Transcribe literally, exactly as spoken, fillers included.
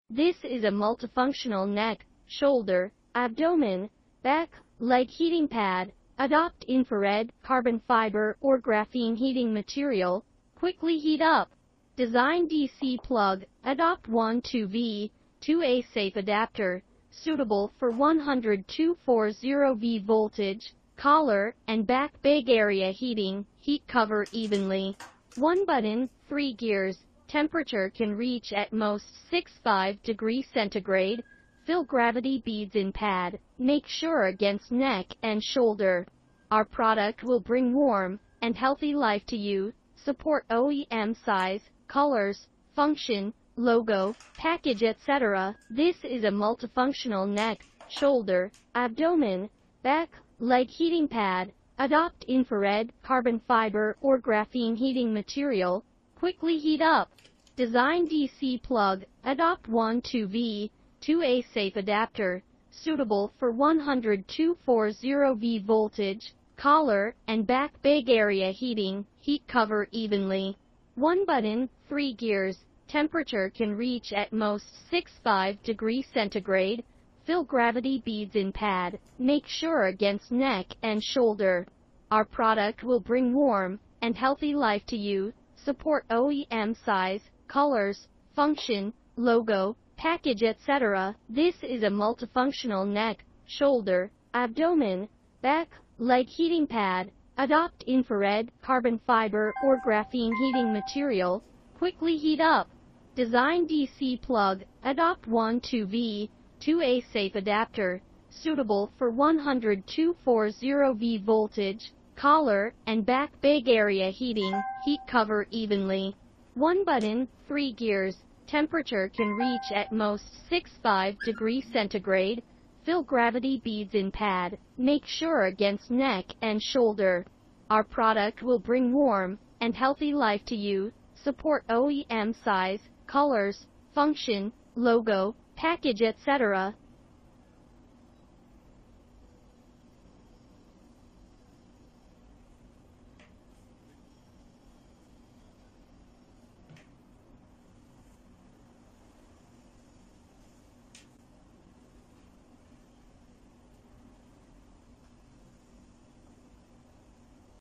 This is a multifunctional neck, shoulder, abdomen, back, leg heating pad. Adopt infrared, carbon fiber, or graphene heating material. Quickly heat up. Design D C plug. Adopt one two V, two A safe adapter, suitable for one hundred two forty volt voltage, collar, and back big area heating. Heat cover evenly. One button, three gears. Temperature can reach at most sixty-five degrees centigrade. Fill gravity beads in pad. Make sure against neck and shoulder. Our product will bring warm and healthy life to you. Support O E M size, colors, function, logo, package, et cetera. This is a multifunctional neck, shoulder, abdomen, back, leg heating pad. Adopt infrared, carbon fiber, or graphene heating material. Quickly heat up. Design D C plug. Adopt one two V, two A safe adapter, suitable for one hundred two forty volt voltage, collar, and back big area heating. Heat cover evenly. One button, three gears. Temperature can reach at most sixty-five degrees centigrade. Fill gravity beads in pad. Make sure against neck and shoulder. Our product will bring warm and healthy life to you. Support O E M size, colors, function, logo, package, et cetera. This is a multifunctional neck, shoulder, abdomen, back, leg heating pad. Adopt infrared, carbon fiber, or graphene heating material. Quickly heat up. Design D C plug. Adopt one two V, two A safe adapter, suitable for one hundred two forty volt voltage, collar, and back big area heating. Heat cover evenly. One button, three gears. Temperature can reach at most sixty-five degrees centigrade. Fill gravity beads in pad. Make sure against neck and shoulder. Our product will bring warm and healthy life to you. Support O E M size, colors, function, logo, package, et cetera.